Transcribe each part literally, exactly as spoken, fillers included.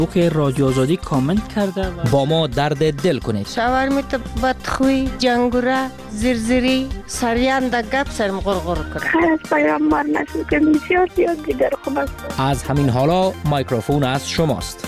که رادیو آزادی کامنت کرده و با ما درد دل کنید. شاورمیت بدخوی، جنگوره، زرزری، سریان در گپ سرم غرغر کنه. خیر از پیامبر نشد که بسیار زیاد دیگر خوب است. از همین حالا مایکروفون از شماست.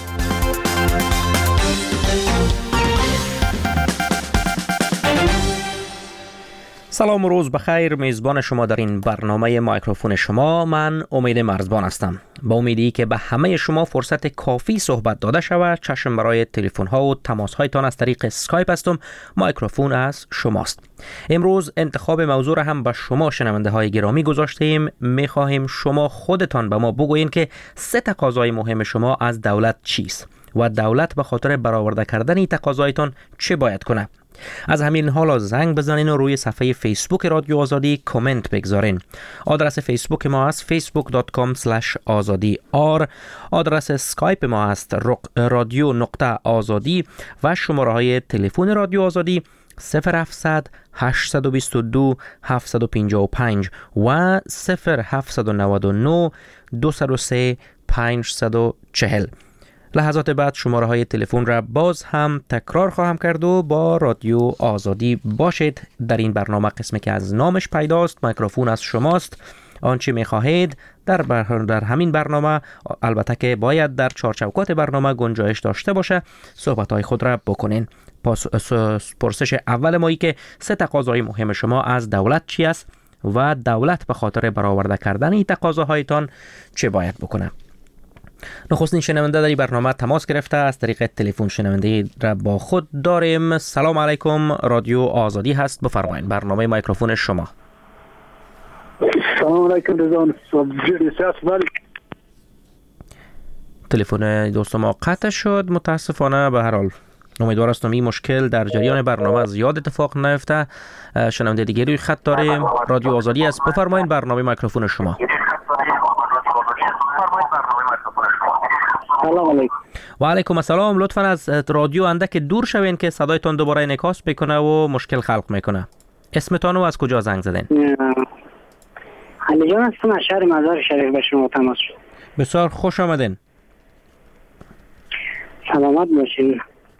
سلام و روز بخیر. میزبان شما در این برنامه مایکروفون شما من امید مرزبان هستم. با امیدی که به همه شما فرصت کافی صحبت داده شود، چشم برای تلفن ها و تماس هایتان از طریق اسکایپ هستم. مایکروفون از شماست. امروز انتخاب موضوع را هم به شما شنونده های گرامی گذاشته ایم. می خواهیم شما خودتان به ما بگویید که سه تقاضای مهم شما از دولت چیست و دولت به خاطر برآورده کردن تقاضایتان چه باید کنه. از همین حالا زنگ بزنین و روی صفحه فیسبوک رادیو آزادی کامنت بگذارین. آدرس فیسبوک ما است فیسبوک دات کام اسلش آزادی آر. آدرس اسکایپ ما است رادیو نقطه آزادی و شماره های تلفن رادیو آزادی صفر هفتصد هشتصد و بیست و دو هفتصد و پنجاه و پنج و صفر هفتصد و نود و نه دویست و سه پانصد و چهل. لحظات بعد شماره های تلفن را باز هم تکرار خواهم کرد و با رادیو آزادی باشید. در این برنامه قسمی که از نامش پیداست، میکروفون از شماست. آنچه می خواهید در, بر... در همین برنامه، البته که باید در چارچوکات برنامه گنجایش داشته باشه، صحبت های خود را بکنین. پاس... پرسش اول مایی که سه تقاضای مهم شما از دولت چی است و دولت به خاطر برآورده کردن این تقاضاهایتان چه باید بکنه. نخستین شنونده در این برنامه تماس گرفته از طریق تلفن. شنونده را با خود داریم. سلام علیکم، رادیو آزادی هست، بفرمایید. برنامه میکروفون شما. سلام علیکم دوستان. تلفن دوست ما قطع شد متاسفانه. به هر حال امیدوار هستم این مشکل در جریان برنامه زیاد اتفاق نیفته. شنونده دیگه روی خط داریم. رادیو آزادی است، بفرمایید. برنامه میکروفون شما. سلام علیکم. و علیکم السلام. لطفا از رادیو اندک دور شوین که صدایتان دوباره انعکاس بکنه و مشکل خلق میکنه. اسمتان و از کجا زنگ زدین؟ علی جان هستم از شهر مزار شریف، به شما تماس شد. بسیار خوش آمدین. سلامت باشین.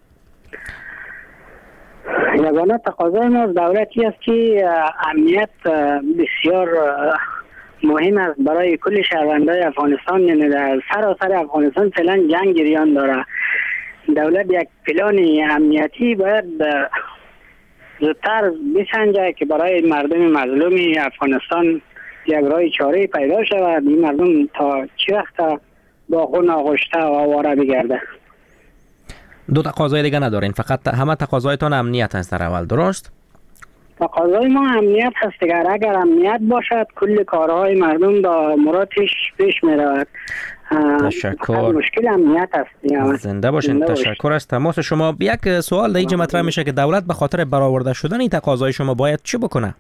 یگانه تقاضای ما از دولتی است که امنیت بسیار مهم است برای کل شهروندان افغانستان. یعنی در سراسر افغانستان فعلا جنگ جریان داره. دولت یک پلان امنیتی باید زودتر بسنجه که برای مردم مظلوم افغانستان یک راه چاره پیدا شود. این مردم تا چه وقت با خون آغشته و آواره بگرده. دو تقاضای دیگه ندارین، فقط همه تقاضایتان امنیت است در اول، درست؟ تقاضای ما امنیت هست دیگر. اگر امنیت باشد کل کارهای مردم با مرادش پیش می رود. تشکر. مشکل امنیت است. زنده باشین. تشکر از تماس شما. یک سوال در اینجا مطرح میشه که دولت به خاطر برآورده شدن این تقاضای شما باید چی بکنه؟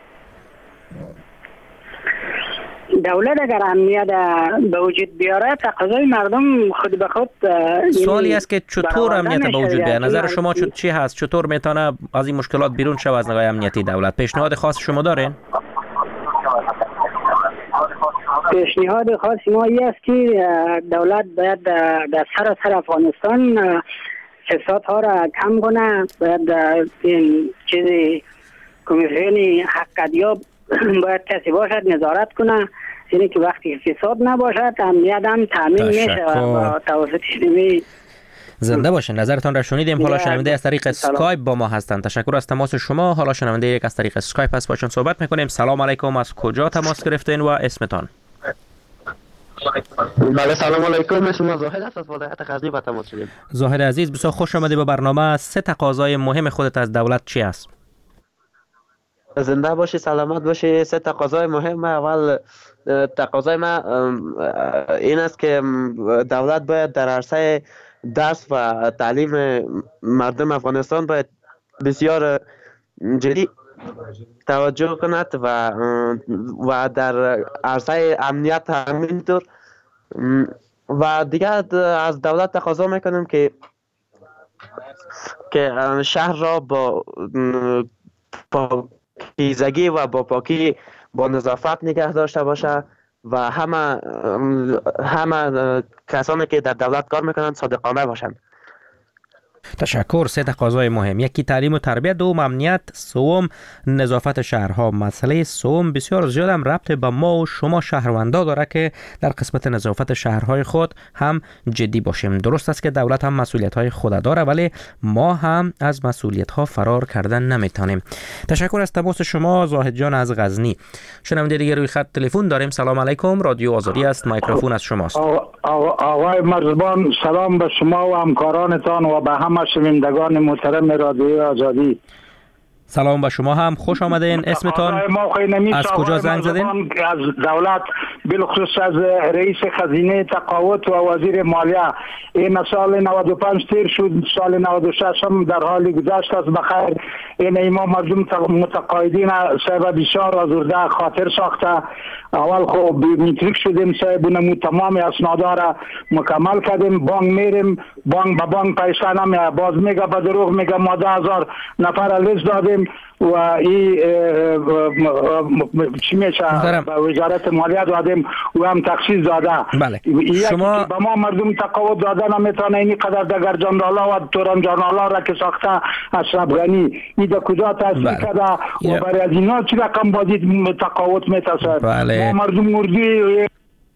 دولت اگر امنیت به وجود بیاره تقاضای مردم خود به خود. سوالی است که چطور امنیت به وجود بیاره؟ نظر شما چی هست؟ چطور میتونه از این مشکلات بیرون شود از نگاه امنیتی دولت؟ پیشنهاد خاص شما دارین؟ پیشنهاد خاص ما این است که دولت باید در سراسر افغانستان فسادها را کم کنه. باید این چیزی کمیسیون حقیقتیاب باید کسی باشد نظارت کنه، یعنی که وقتی فساد نباشد امنیت هم تامین میشه با توسط نیروی. زنده باشین. نظرتان را شنیدیم. حالا شنونده از طریق اسکایپ با ما هستند. تشکر از تماس شما. حالا شنونده یک از طریق اسکایپ هست، باشون صحبت میکنیم. سلام علیکم، از کجا تماس گرفتین و اسمتان؟ بله سلام علیکم، شما زاهد هست از ولایت غزنی با تماس شدیم. زاهد عزیز، بسیار خوش آمدید به برنامه. سه تقاضای مهم خودت از دولت چی است؟ زنده باشی، سلامت باشی. سه تقاضای مهم. اول تقاضای ما این است که دولت باید در عرصه درس و تعلیم مردم افغانستان باید بسیار جدی توجه کند و و در عرصه امنیت همینطور. و دیگه از دولت تقاضا میکنیم که که شهر را با پاکیزگی و با پاکی با نظافت نگه داشته باشه و همه همه کسانی که در دولت کار میکنند صادقانه باشند. تشکر. سه تقاضای مهم: یکی تعلیم و تربیت، دوم امنیت، سوم نظافت شهرها. مسئله سوم بسیار زیاد هم ربط به ما و شما شهروندا داره که در قسمت نظافت شهرهای خود هم جدی باشیم. درست است که دولت هم مسئولیت‌های خود داره، ولی ما هم از مسئولیت‌ها فرار کردن نمیتونیم. تشکر از تماس شما زاهد جان از غزنی. شنونده دیگه روی خط تلفن داریم. سلام علیکم، رادیو آزادی است، میکروفون از شماست. آقای مرزبان، سلام به شما و همکارانتان و به همه شنوندگان محترم رادیو آزادی. سلام به شما هم، خوش آمدین. اسمتان؟ از کجا زنگ زدین؟ از دولت، بالخصوص از رئیس خزینه تقاوت و وزیر مالیه. این سال نود و پنج تیر شد، سال نود و شش هم در حال گذشت است بخیر. این ایما مردم متقاعدین صاحب بسیار آزرده خاطر ساخته. اول خب بیومتریک شدیم، صاحب نمو تمام اسنادا را مکمل کردیم. بانک میریم، بانک به بانک پیسه نمیاد، باز میگه به دروغ میگه ما ده هزار نفر لیست دادیم و این چی میشه به وزارت مالیه دادیم و هم تخصیص داده. بله. شما به ما مردم تقاوت داده نمیتونه. این قدر دگر جاندالا و توران جاندالا را که ساخته اشرف غنی این در کجا تاثیر کرده و برای از اینا چی رقم بازی تقاوت میتاسد. بله. ما مردم مردی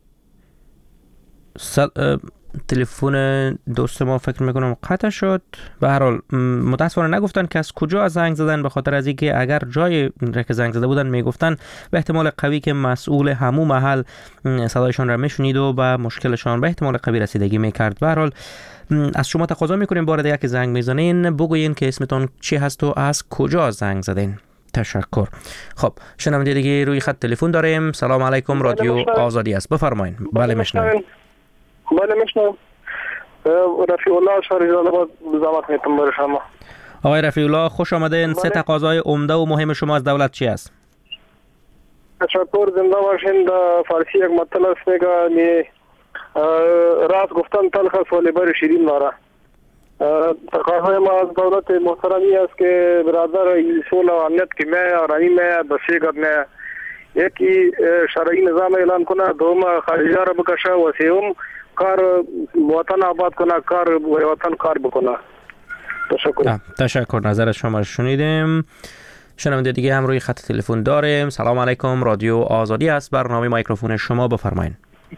سل... تلفن دوست ما فکر میکنم قطع شد. به هر حال متاسفانه نگفتن که از کجا زنگ زدن، به خاطر از اینکه اگر جای را که زنگ زده بودن میگفتن به احتمال قوی که مسئول همو محل صدایشان را میشنید و به مشکلشان به احتمال قوی رسیدگی میکرد. به هر حال از شما تقاضا میکنیم بار دیگه که زنگ میزنین بگوین که اسمتون چی هست و از کجا زنگ زدین. تشکر. خب شنونده دیگه روی خط تلفن داریم. سلام علیکم، رادیو آزادی است، بفرمایید. بله میشنویم. بله میشنوم. رفیع الله شهر جلال آباد زحمت میتونم برای شما. آقای رفیع الله خوش آمدین. سه تقاضای عمده و مهم شما از دولت چی است؟ تشکر. زنده باشین. در فارسی یک مطلب است میگه راست گفتن تلخ است ولی بر شیرین داره. تقاضای ما از دولت محترمی است که برادر صلح و امنیت که می آرامی می به سه گام می یکی شرعی نظام اعلان کنه، دوم خارجی را بکشه و سوم کار وطن آباد کنه، کار وطن کار بکنه. تشکر. تشکر. نظر شما شنیدیم. شنونده دیگه هم روی خط تلفن داریم. سلام علیکم، رادیو آزادی است، برنامه میکروفون شما، بفرمایید.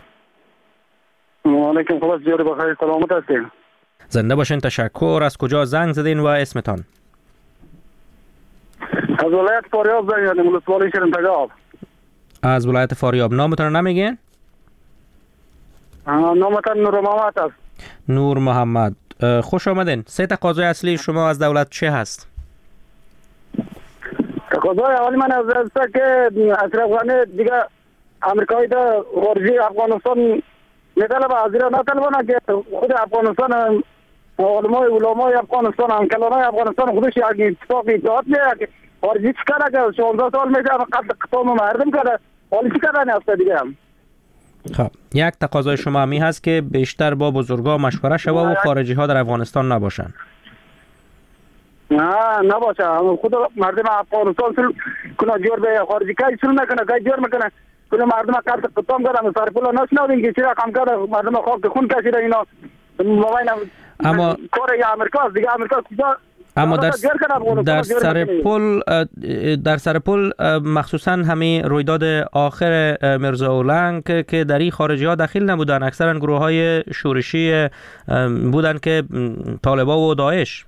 و علیکم خلاص جوری بخیر، سلامت هستین. زنده باشین. تشکر. از کجا زنگ زدین و اسمتان؟ از ولایت فاریاب زنگ زدیم، ولسوالی شرمتگاه. از ولایت فاریاب. نامتون نمیگین؟ نامتان نور محمد است. نور محمد. خوش آمدین. سه تقاضای اصلی شما از دولت چه هست؟ تقاضای اولی من از است که اشرف غنی دیگه امریکایی دا خارجی افغانستان میطلبه، از ایران نطلبه که خود افغانستان علمای علمای افغانستان همکلانای افغانستان خودش یک اتفاق اتحاد میاد که خارجی چیکاره که شانزده سال میشه قتل قطام مردم کرده، حالی چیکاره نیست دیگه هم. خب یک تقاضای شما می هست که بیشتر با بزرگا مشوره شوه و خارجی ها در افغانستان نباشن. نه نباشه، خود مردم افغانستان سل کنه جور به خارجی کاری سل نکنه، کاری جور میکنه کنه مردم قتل قطام کرده، سر پول نشنودین که چرا کم کرده، مردم خاک خون کشیده اینا مبین. اما کار یا امریکا دیگه امریکا کجا؟ اما در در سر پل در سر پل مخصوصا همین رویداد آخر مرزا اولنگ که در این خارجی ها داخل نبودن، اکثرا گروه های شورشی بودن که طالبان و داعش.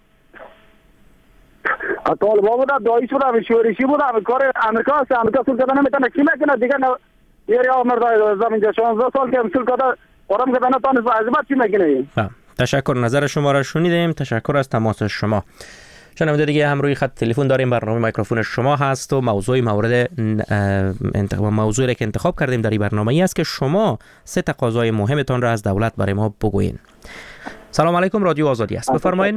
طالبان بودن، داعش بودن، شورشی بودن. کار امریکا است، امریکا سول کردن نمیتونه، کی میکنه دیگه؟ یه یا مردا زمین شانزده سال که سول کرده آرام کردن تانس عزیمت چی میکنه؟ تشکر. نظر شما را شنیدیم. تشکر از تماس شما. شنونده دیگه هم روی خط تلفن داریم. برنامه میکروفون شما هست و موضوع مورد انتخاب موضوعی که انتخاب کردیم در این برنامه ای است که شما سه تقاضای مهمتان را از دولت برای ما بگوین. سلام علیکم، رادیو آزادی است، بفرمایید.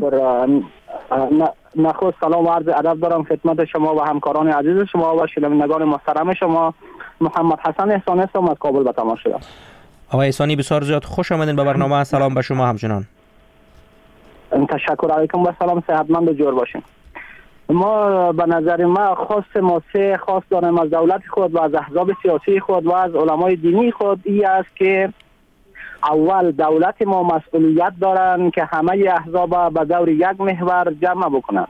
نخست سلام و عرض ادب دارم خدمت شما و همکاران عزیز شما و شنوندگان محترم شما. محمد حسن احسانی هستم از کابل به تماس شدم. آقای احسانی بسیار زیاد خوش آمدین به برنامه. سلام به شما همچنان. تشکر. علیکم و سلام، صحتمند و جور باشین. ما به نظر ما خواست ما سه خواست داریم از دولت خود و از احزاب سیاسی خود و از علمای دینی خود این است که اول دولت ما مسئولیت دارن که همه احزاب به دور یک محور جمع بکنند.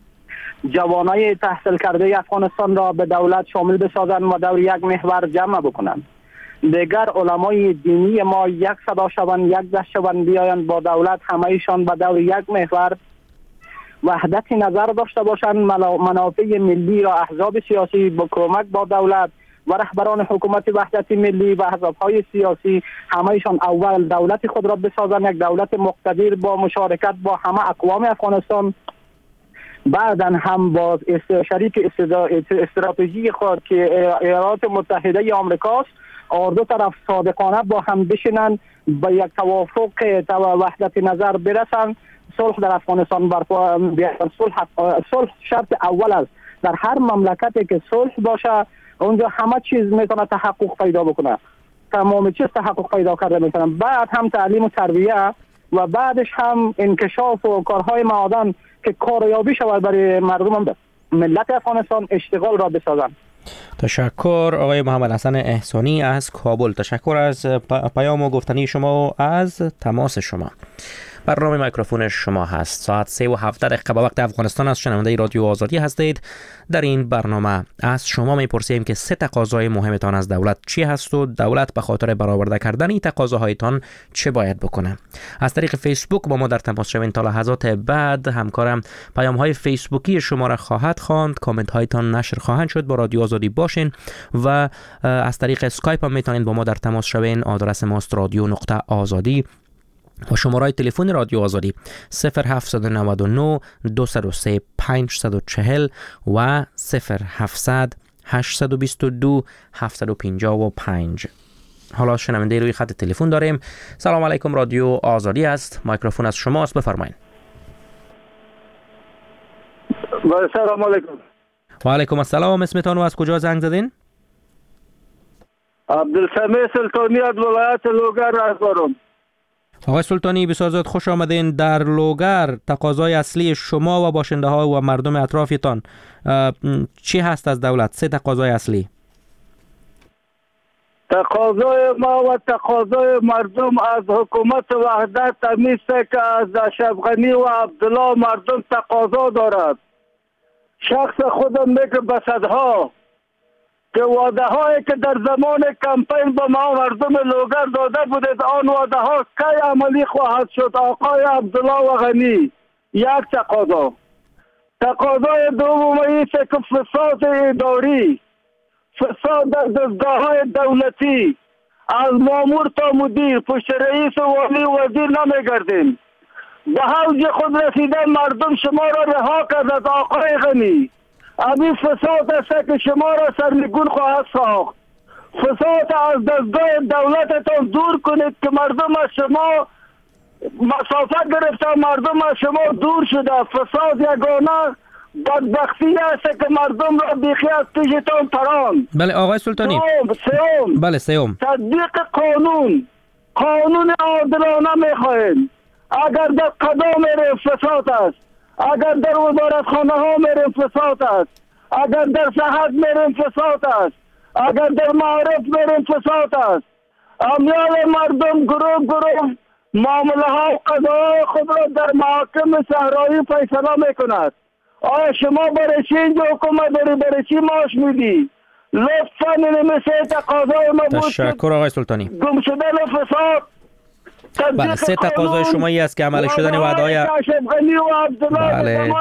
جوانای تحصیل کرده افغانستان را به دولت شامل بسازند و دور یک محور جمع بکنند. دیگر علمای دینی ما یک صدا شوند، یک دست شوند، بیایند با دولت همه‌شان به دور یک محور وحدت نظر داشته باشند، منافع ملی را احزاب سیاسی با کمک با دولت و رهبران حکومت وحدت ملی و احزاب‌های سیاسی همه‌شان اول دولت خود را بسازند، یک دولت مقتدر با مشارکت با همه اقوام افغانستان، بعداً هم با شریک استراتژی خود که ایالات متحده آمریکاست اور دو طرف صادقانه با هم بشینند به یک توافق و وحدت نظر برسند، صلح در افغانستان برپا بیارند. صلح صلح شرط اول است. در هر مملکتی که صلح باشه اونجا همه چیز میتونه تحقق پیدا بکنه، تمام چیز تحقق پیدا کرده میتونه. بعد هم تعلیم و تربیه و بعدش هم انکشاف و کارهای معادن که کاریابی شود برای مردم ملت افغانستان، اشتغال را بسازند. تشکر آقای محمد حسن احسانی از کابل. تشکر از پیام و گفتنی شما و از تماس شما. برنامه میکروفون شما هست. ساعت سه و هفده دقیقه به وقت افغانستان است. شنونده رادیو آزادی هستید. در این برنامه از شما میپرسیم که سه تقاضای مهمتان از دولت چی هست و دولت به خاطر برآورده کردن این تقاضاهایتان چه باید بکنه. از طریق فیسبوک با ما در تماس شوین. تا لحظات بعد همکارم پیام های فیسبوکی شما را خواهد خواند، کامنت هایتان نشر خواهند شد. با رادیو آزادی باشین و از طریق اسکایپ هم میتونید با ما در تماس شوین. آدرس ماست رادیو نقطه آزادی و شماره تلفن رادیو آزادی صفر هفت نه نه دو صفر سه پنج چهار صفر و صفر هفت هشت دو دو هفت پنج پنج. حالا شنونده روی خط تلفن داریم. سلام علیکم، رادیو آزادی است. میکروفون از شماست، بفرمایید. سلام علیکم. و علیکم السلام. اسمتان و از کجا زنگ زدین؟ عبدالسمیع سلطانی از ولایت لوگر هستم. آقای سلطانی بسیار زیاد خوش آمدین. در لوگر تقاضای اصلی شما و باشنده ها و مردم اطرافتان چی هست از دولت؟ سه تقاضای اصلی. تقاضای ما و تقاضای مردم از حکومت وحدت همیشه که از اشرف غنی و عبدالله مردم تقاضا دارد. شخص خودم میگه به صدها که وعده هایی که در زمان کمپین به ما مردم لوگر داده بودید آن وعده ها کی عملی خواهد شد؟ آقای عبدالله و غنی. یک تقاضا. تقاضای دوم است که فساد اداری، فساد در دستگاه های دولتی از مامور تا مدیر پشت رئیس و والی وزیر نمیگردیم. به حوض خود رسیده مردم شما را رها کرد. آقای غنی، همین فساد است که شما را سرنگون خواهد ساخت. فساد از دستگاه دولتتان دور کنید که مردم از شما مسافت گرفته، مردم از شما دور شده. فساد یگانه بدبختی است که مردم را بیخی از پیشتان پران. بله آقای سلطانی. سوم. بله سوم. تطبیق قانون. قانون عادلانه میخواهیم. اگر در قضا میریم فساد است، اگر در وزارتخانه ها میریم فساد است، اگر در صحت میریم فساد است، اگر در معارف میریم فساد است. امیال مردم گروه گروه معامله ها و قضاهای خود را در محاکم صحرایی فیصله میکند. آیا شما برای چی اینجا حکومت داری؟ برای چی معاش میدی؟ لطفا نمیشه تقاضای ما بود. تشکر آقای سلطانی. گم شدن فساد. بله سه تقاضای شما ای است که عمل شدن وعده‌های بله.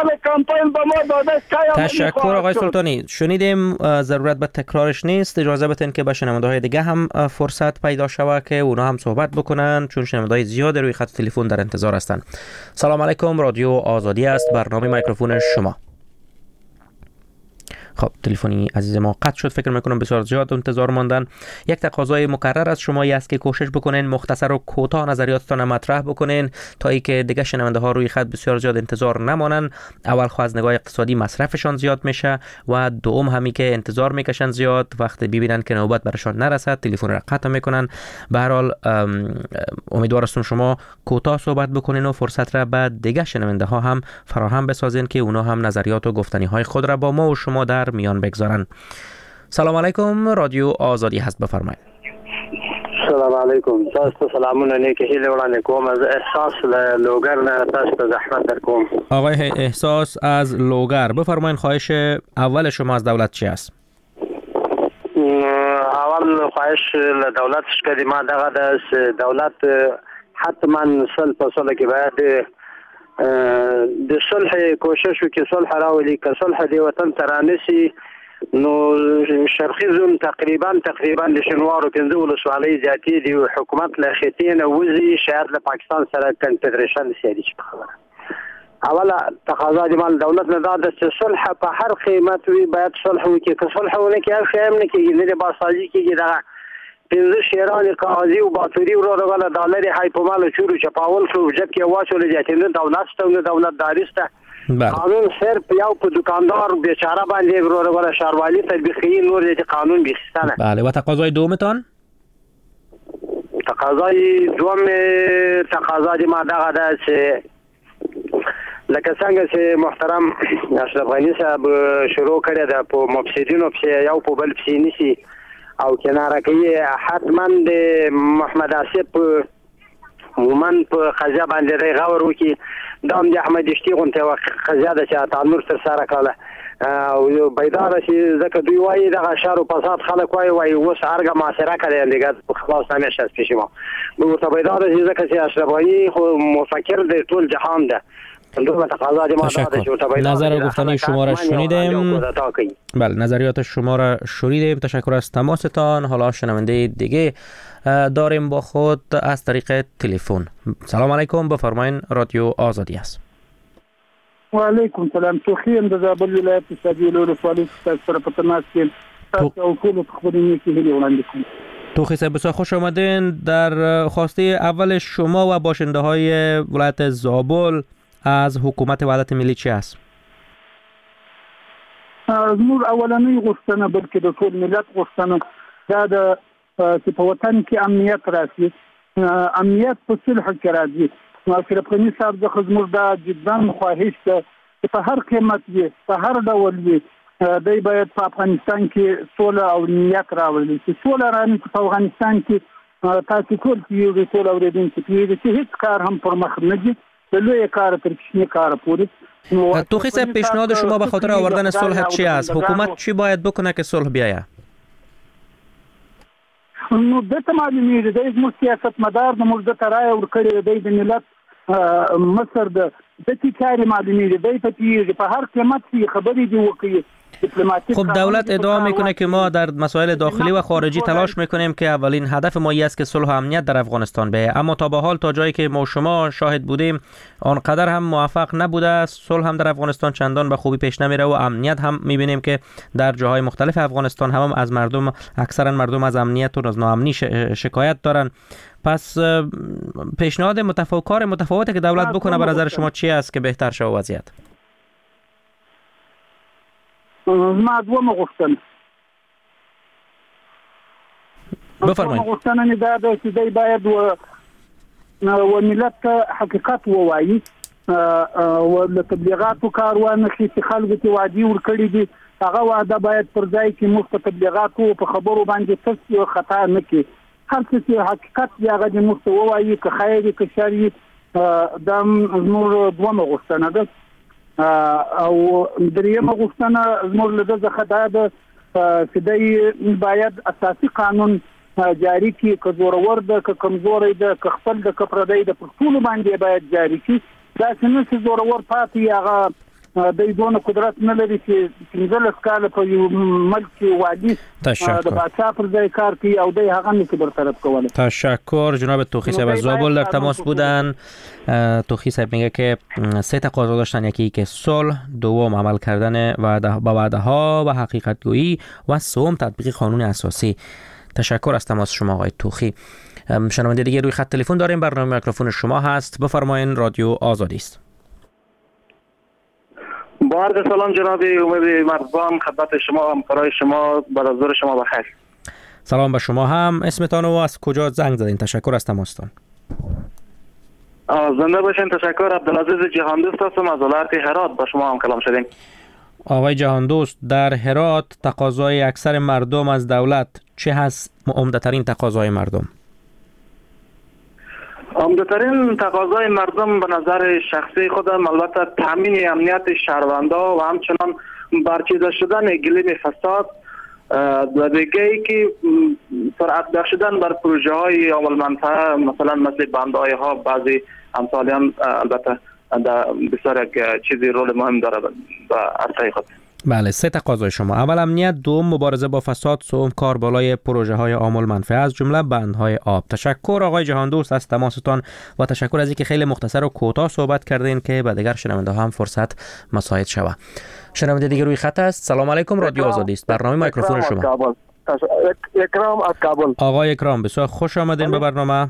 تشکر آقای سلطانی. شنیدیم، ضرورت به تکرارش نیست. اجازه بدین که به شنونده‌های دیگه هم فرصت پیدا شود که اونا هم صحبت بکنن، چون شنونده‌های زیاد روی خط تلفن در انتظار هستند. سلام علیکم، رادیو آزادی است. برنامه میکروفون شما. خب تلفنی عزیز ما قطع شد. فکر میکنم بسیار زیاد انتظار ماندن. یک تقاضای مکرر از شما است که کوشش بکنین مختصر و کوتاه نظریاتتان مطرح بکنین تا اینکه دیگه شنونده ها روی خط بسیار زیاد انتظار نمانن. اول خو از نگاه اقتصادی مصرفشان زیاد میشه و دوم همی که انتظار میکشن زیاد، وقتی ببینن که نوبت برشان نرسد تلفن را قطع میکنن. به هر حال امیدوار هستم شما کوتاه صحبت بکنین و فرصت را بعد دیگه شنونده ها هم فراهم بسازین که اونا هم نظریات و گفتنی های خود را با ما و شما در میان بگذارن. سلام علیکم، رادیو آزادی هست، بفرمایید. سلام علیکم، تاسو سلامونه نیکی هیله وړاندې کوم. از احساس له لوګر نه تاسو ته زحمت در کوم. آقای احساس از لوګر، بفرمایید خواهش اول شما از دولت چی است؟ اول خواهش له دولت شکه ما دغه د دولت حتما صلح په صلح کې باید د صلح کوشش وکړي، صلح راولي. که صلح دی وطن ترانسي نو شرقي زون تقریبا تقریبا د شنوارو پنځه ولسوالۍ ذاتي دی حکومت له خطینه وزي شاید له پاکستان سره کنفدریشن سیالي شي. اوله تقاضا د مال دولت نه دا د صلح په هر قیمت وي باید صلح وکړي. که صلح ونه کړي هر شی هم نه کېږي، نه د باسازي کېږي. دغه پنځه شیران قاضي او باتوري ورو ورو ډالر هاي په مال چورو چپاول شو جب کې واچول ځاتې نه دولت ته نه دولت دارسته قانون صرف یو په دکاندار بیچاره باندې ورو ورو شهروالي تطبیقي نور دې قانون بیستانه. بله، و تقاضای دومتان؟ تقاضای دوم تقاضا دې ما دغه ده چې لکه څنګه چې محترم اشرف غنی صاحب شروع کړی ده په مفسدینو په یو په بل پسې نسی او کناره کوي. حتما د محمد آصف مومن په قضیه باندې دی غور وکړي. دا هم د احمد اشتي غونته قضیه ده چې تعمیر تر سره کړله او بیداره چې ځکه دوی وایي دغه شر او فساد خلک وایي وایي اوس هرګه معاصره کړی دیګه په خلاص همیشه از پیش ما ورته بیداره چې ځکه چې اشرف غنی خو مفکر د ټول جهان ده. تشکر. نظر گفتنی شما را شنیدیم. بله، نظریات شما را شنیدیم. تشکر از تماستان. حالا شنونده دیگه داریم با خود از طریق تلفن. سلام علیکم، بفرمایین، رادیو آزادی است. و علیکم سلام. توخیم د زابل ولایت سابیل ولسوالی سره په تماس کې تاسو او ټول خبرونه کې هیله وړاندې کوم. توخی صاحب بسیار خوش آمدین. در خواسته اول شما و باشنده های ولایت زابل از حکومت وحدت ملی چی است؟ زموږ اولنۍ غوښتنه بلکې د ټول ملت غوښتنه دا ده چې په وطن کې امنیت راشي. امنیت په صلح کې راځي. اشرف غني صاحب څخه زموږ دا جدا خواهش ده چې په هر قیمت وي، په هر ډول وي، دی باید په افغانستان کې سوله او امنیت راولي. چې سوله راني په افغانستان کې تاسو ټول یو ټول اوریدونکي پیږي چې هیڅ کار هم پر مخ نه ځي. لوی کار تر کشنی کار پوری. توخی صاحب پیشنهاد شما به خاطر آوردن صلح چی است؟ حکومت چی باید بکنه که صلح بیاید؟ نو دته معلومیږي د زموږ سیاست مدار د موږ د ترای ورکړي د ملت مصر د دتی کاری معلومیږي د په په هر قیمت خبرې دی وکړي. خب دولت ادعا میکنه که ما در مسائل داخلی و خارجی تلاش میکنیم که اولین هدف ما است که صلح و امنیت در افغانستان بیاید، اما تا به حال تا جایی که ما شما شاهد بودیم آنقدر هم موفق نبوده. صلح هم در افغانستان چندان به خوبی پیش نمیره و امنیت هم میبینیم که در جاهای مختلف افغانستان هم از مردم اکثرا مردم از امنیت و از ناامنی شکایت دارن. پس پیشنهاد متفاوت کار متفاوتی که دولت بکنه به نظر شما چی است که بهتر شه وضعیت؟ ما دومه غوښتنه بفرمایئ. غوښتنه نه دا ده چې دی باید و و ملت ته حقیقت ووایي او د تبلیغاتو کار ونه چې خلکو ته وعده ورکړي دي هغه وعده باید پر ځای کې مخ تبلیغاتو په خبرو باندې څه خطا نه کړي. هر څه چې حقیقت دی هغه د مخ ووایي که خیر که شر دا زموږ دومه غوښتنه ده. او دریمه غوښتنه زموږ له څخه دا ده چې دی باید اساسي قانون جاری کړي، که زورور ده که کمزوري ده که خپل ده که پردی ده پر ټولو باندې باید جاری کړي. دا څنګه چې زورور پاتې هغه د دونه قدرت نه لري چې پنځلس کاله په یو ملک وادي د بادشاه پر ځای کار کوي او د هغه نشي برطرف کوله. تشکر. جناب توخی صاحب از زابل در تماس بودن. توخی صاحب میگه که سه تقاضا داشتن، یکی که صلح، دوم عمل کردن وعده با وعده ها و حقیقت گویی و سوم تطبیق قانون اساسی. تشکر از تماس شما آقای توخی. شنونده دیگه روی خط تلفن داریم. برنامه میکروفون شما هست. بفرمایید. رادیو آزادی است. با عرض سلام جناب امید مرزبان، خدمت شما و همکارای شما، بعد از ظهر شما بخیر. سلام به شما هم. اسمتان و از کجا زنگ زدین؟ تشکر از تماستان. زنده باشین. تشکر. عبدالعزیز جهان دوست هستم از ولایت هرات. با شما هم کلام شدیم. آقای جهان دوست، در هرات تقاضای اکثر مردم از دولت چه هست؟ عمده‌ترین تقاضای مردم؟ عمده‌ترین تقاضای مردم به نظر شخصی خودم البته تامین امنیت شهروندان و همچنان برچیده شدن گلیم فساد و دیگه ای که سرعت بخشیدن بر پروژه های عامل منفعه، مثلا مثل بندهای ها، بعضی امثالیان البته بسیار یک چیزی رول مهم داره به عرصه خود. بله، سه تقاضای شما: اول امنیت، دوم مبارزه با فساد، سوم کار بالای پروژه های عامل منفعه از جمله بندهای آب. تشکر آقای جهان دوست از تماستان و تشکر از اینکه خیلی مختصر و کوتاه صحبت کردین که به دیگر شنونده هم فرصت مساعد شود. شنونده دیگه روی خط است. سلام علیکم. رادیو آزادی است. برنامه میکروفون شما. اکرام از کابل. آقای اکرام، بسیار خوش آمدین به برنامه.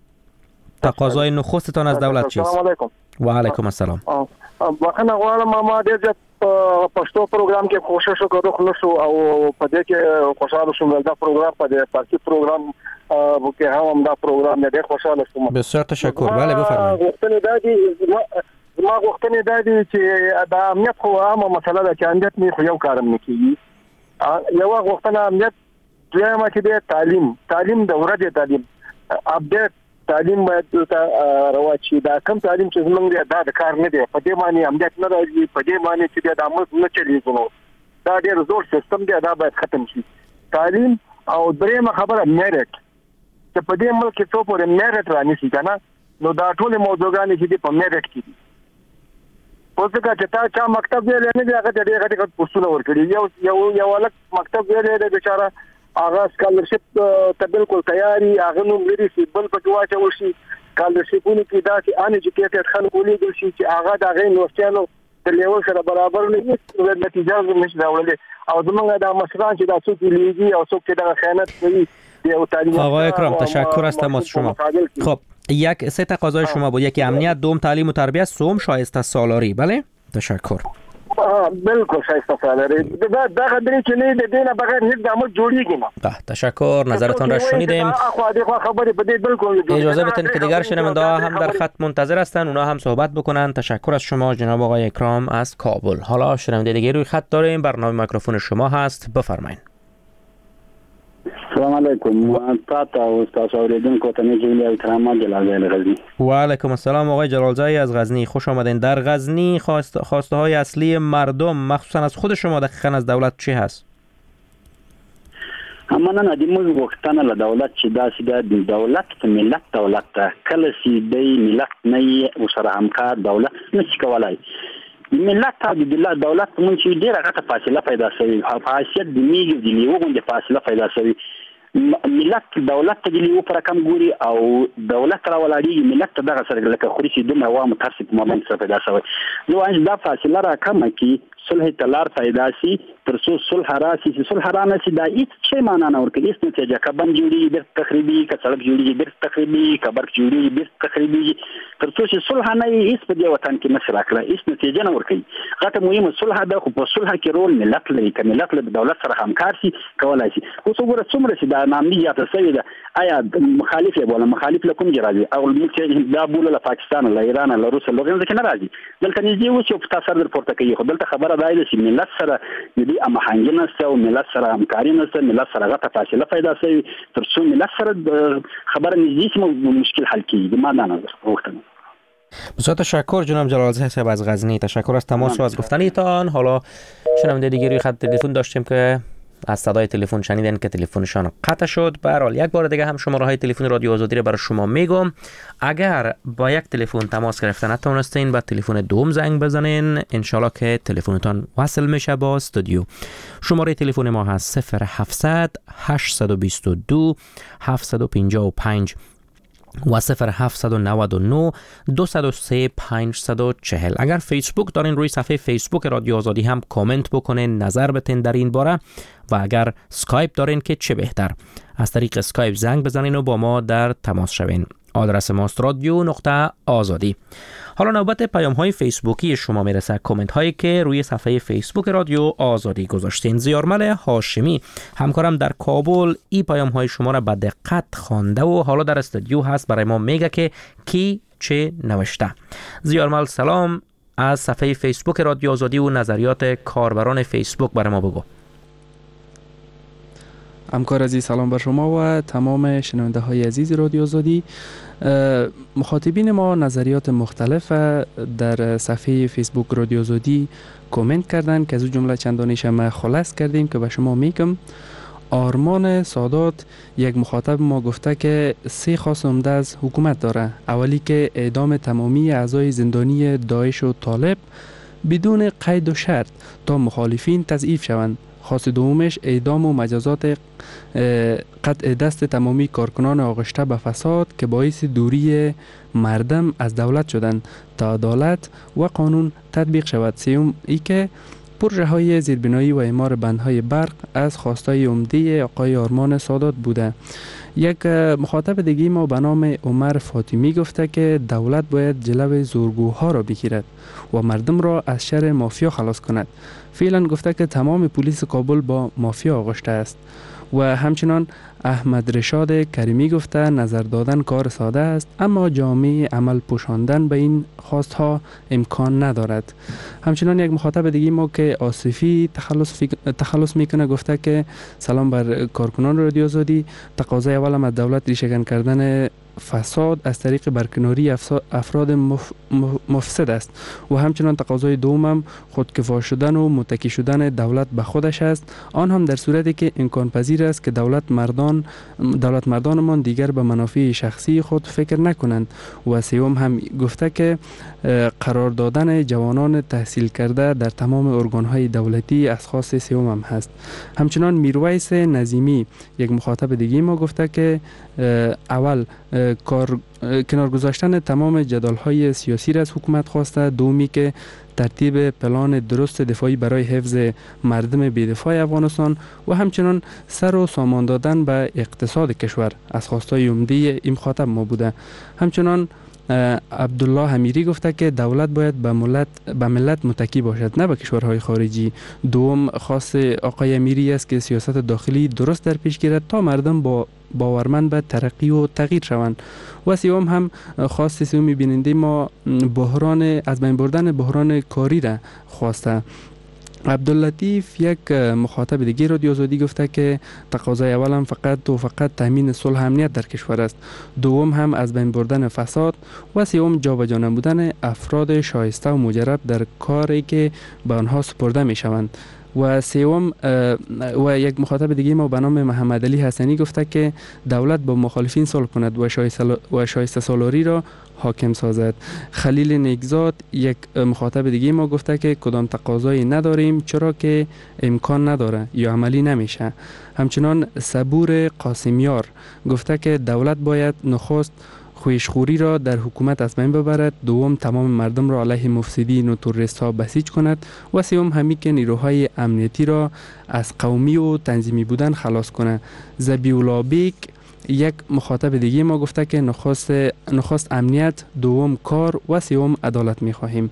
تقاضای نخستتان از دولت چیست؟ سلام علیکم. و علیکم السلام. بخنه غواړم ما ډېر زیات پښتو پروګرام کې کوشش وکړو خو نشو او په دې کې خوشاله شوم دا پروګرام په دې پارتي پروګرام کې هم دا پروګرام ډېر خوشاله شوم. بسیار تشکر. بله بفرمایید. غوښتنه دا دي ما غوښتنه دا دي چې دا امنیت خو عامه مسله ده چې امنیت نه خو یو کارم نه کیږي. یو غوښتنه امنیت، دویمه چې د تعلیم تعلیم د ورځې تعلیم اپډیټ تعلیم باید رواچی. دا کم تعلیم چې زمونږ دا د کار نه دی، په دې معنی امنیت نه راځي، په دې معنی چې دا عمل نه چلیږي. نو دا ډېر زور سیستم دی، دا باید ختم شي. تعلیم او درېمه خبره میریټ، چې په دې ملک کې څو پورې میریټ رانیسي کنه، نو دا ټول موضوعګانې چې په میریټ کې دي. اوس که چې تا چا مکتب ویلې نه دی، هغه ته ډېر غټ پوسټونه ورکړي. یو یو یو الک مکتب ویلې دی بیچاره، هغه سکالرشپ ته بالکل تیاری، هغه نوم لري چې بل پکې واچول شي. سکالرشپونه کې دا چې ان ایجوکیټډ خلک ولیدل شي چې هغه د هغې یونیورسټیانو د لیول سره برابر نه وي، نتیجه نشي راوړلی. او زمونږ دا مشران چې دا څوک لیږي او څوک چې دغه خیانت کوي. آقای اکرام تشکر از تماس شما. خب یک سه تقاضای شما بود: یکی امنیت، دوم تعلیم و تربیت، سوم شایسته سالاری. بله تشکر. بالکل شایسته سالاری. دا دا خبرې چې نه د دینه بغیر هیڅ عمل جوړیږي نه. تشکر. نظرتون را شنیدیم. اجازه بدین که دیگر شنونده ها هم در خط منتظر هستند، اونا هم صحبت بکنن. تشکر از شما جناب آقای اکرام از کابل. حالا شنونده دیگه روی خط داریم. برنامه میکروفون شما هست. بفرمایید. سلام علیکم. تاتا استاد اوریدونکو ته میگم اکرام جلال غزنی. و علیکم السلام آقای جلالزایی از غزنی. خوش آمدین. در غزنی خواست خواسته های اصلی مردم مخصوصا از خود شما دقیقاً از دولت چی هست؟ همانا ندیمون وقتانا لدولت چی داسی دا دولت ملت دولت کل سی دی ملت نی وسره همکار دولت نشي کولای. ملت ته د دولت مونږ چې ډیره غټه فاصله پیدا شوی، حیثیت د میږي د لیو غونډه فاصله پیدا شوی. ملت دولت ته د لیو پر کم ګوري او دولت را ولاړیږي ملت ته دغه سره لکه خوري چې دومره وامه ترسي په مومنت سره پیدا شوی. نو ان دا فاصله را کم کی صلح تلار پیدا شي، ترڅو صلح راشي. چې صلح رانه شي دا هیڅ شی معنا نه ورکوي، هیڅ نتیجه کبن جوړي د تخریبي ک سړک جوړي د تخریبي کبر جوړي د تخریبي، ترڅو چې صلح نه هیڅ په دې وطن کې نشي راکړه، هیڅ نتیجه نه ورکوي. غته مهمه صلح ده، خو په صلح کې رول ملت لري. ک ملت له دولت سره همکار شي کولای شي. اوس وګوره څومره چې دا نامي یا تسوي ده، آیا مخالف یې بوله مخالف لکم جراځي او موږ دا بوله له پاکستان له ایران له روس له غنځ کې نه راځي. دلته نږدې اوس یو تاسو در پورته کوي، خو دلته خبره دا ده چې ملت سره دې امهنګ نه سو، ملت سره همکاري نه سو، ملت سره غته فاصله پیدا شي. ترڅو ملت سره خبره نږدې شي مشکل حل کیږي. ما نه نظر وختم. بسیار تشکر جناب جلالزاده صاحب از غزنی. تشکر از تماس و از گفتنیتان. حالا شنونده دیگه روی خط تلفن داشتیم که از صدای تلفن شنیدن که تلفنشان قطع شد. به هر حال یک بار دیگه هم شماره های تلفن رادیو آزادی رو برای شما میگم. اگر با یک تلفن تماس گرفتن نتونستین با تلفن دوم زنگ بزنین، انشالله که تلفنتان وصل میشه با استودیو. شماره تلفن ما هست صفر هفتصد هشتصد و بیست و دو هفتصد و پنجاه و پنج و صفر هفتصد و نود و نه دویست و سه پانصد و چهل. اگر فیسبوک دارین، روی صفحه فیسبوک رادیو آزادی هم کامنت بکنین، نظر بتین در این باره. و اگر اسکایپ دارین که چه بهتر، از طریق اسکایپ زنگ بزنین و با ما در تماس شوین. آدرس ماست رادیو نقطه آزادی. حالا نوبت پیام های فیسبوکی شما میرسه، کامنت هایی که روی صفحه فیسبوک رادیو آزادی گذاشتین. زیارمل هاشمی همکارم در کابل ای پیام های شما را به دقت خوانده و حالا در استودیو هست، برای ما میگه که کی چه نوشته. زیارمل سلام، از صفحه فیسبوک رادیو آزادی و نظریات کاربران فیسبوک برای ما بگو. همکار عزیز سلام بر شما و تمام شنونده های عزیز رادیو آزادی. مخاطبین ما نظریات مختلف در صفحه فیسبوک رادیو آزادی کامنت کردن که از اون جمله چندانیش ما خلاص کردیم که به شما میگم. آرمان سادات یک مخاطب ما گفته که سه خواست عمده از حکومت داره. اولی که اعدام تمامی اعضای زندانی داعش و طالب بدون قید و شرط تا مخالفین تضعیف شوند. خواست دومش اعدام و مجازات قطع دست تمامی کارکنان آغشته به فساد که باعث دوری مردم از دولت شدند تا عدالت و قانون تطبیق شود. سوم ای که پروژه های زیربنایی و اعمار بندهای برق از خواستای عمده آقای آرمان سادات بوده. یک مخاطب دیگه ما به نام عمر فاطمی گفته که دولت باید جلو زورگوها را بگیرد و مردم را از شر مافیا خلاص کند. فعلا گفته که تمام پلیس کابل با مافیا آغشته است. و همچنان احمد رشاد کریمی گفته نظر دادن کار ساده است، اما جامعه عمل پوشاندن به این خواستها امکان ندارد. همچنان یک مخاطب دیگه ما که آصفی تخلص, تخلص میکنه گفته که سلام بر کارکنان رادیو آزادی. تقاضای اولم از دولت ریشه‌کن کردن فساد از طریق برکناری افراد مف... مفسد است و همچنان تقاضای دومم خودکفا شدن و متکی شدن دولت به خودش است، آن هم در صورتی که امکان پذیر است که دولت مردان دولت مردانمان دیگر به منافع شخصی خود فکر نکنند. و سوم هم گفته که قرار دادن جوانان تحصیل کرده در تمام ارگانهای دولتی از خاص سوم هم هست. همچنان میرویس نظیمی یک مخاطب دیگه ما گفته که اول کار کنار گذاشتن تمام جدال‌های سیاسی را از حکومت خواسته، دومی که ترتیب پلان درست دفاعی برای حفظ مردم بی‌دفاع افغانستان و همچنان سر و سامان دادن به اقتصاد کشور از خواستای عمده این مخاطب ما بوده. همچنان عبدالله امیری گفته که دولت باید به ملت به ملت متکی باشد، نه به کشورهای خارجی. دوم خاص آقای امیری است که سیاست داخلی درست در پیش گیرد تا مردم با باورمند به ترقی و تغییر شوند. و سوم هم خاص سومی بیننده ما بحران از بین بردن بحران کاری را خواسته. عبداللطیف یک مخاطب دیگه رادیو آزادی گفته که تقاضای اولم فقط و فقط تامین صلح امنیت در کشور است، دوم هم از بین بردن فساد و سوم جابجا نمودن افراد شایسته و مجرب در کاری که به آنها سپرده می شوند. و سوم و یک مخاطب دیگه ما به نام محمد علی حسنی گفته که دولت با مخالفین صلح کند و شایسته و شایسته سالاری را حاکم سازد. خلیل نیکزاد یک مخاطب دیگه ما گفته که کدام تقاضایی نداریم چرا که امکان نداره یا عملی نمیشه. همچنان صبور قاسمیار گفته که دولت باید نخست خویشخوری را در حکومت از بین ببرد، دوم تمام مردم را علیه مفسدین و تروریست ها بسیج کند و سوم همی که نیروهای امنیتی را از قومی و تنظیمی بودن خلاص کند. زبیولا بیک یک مخاطب دیگه ما گفته که نخست نخست امنیت، دوم کار و سوم عدالت می خواهیم.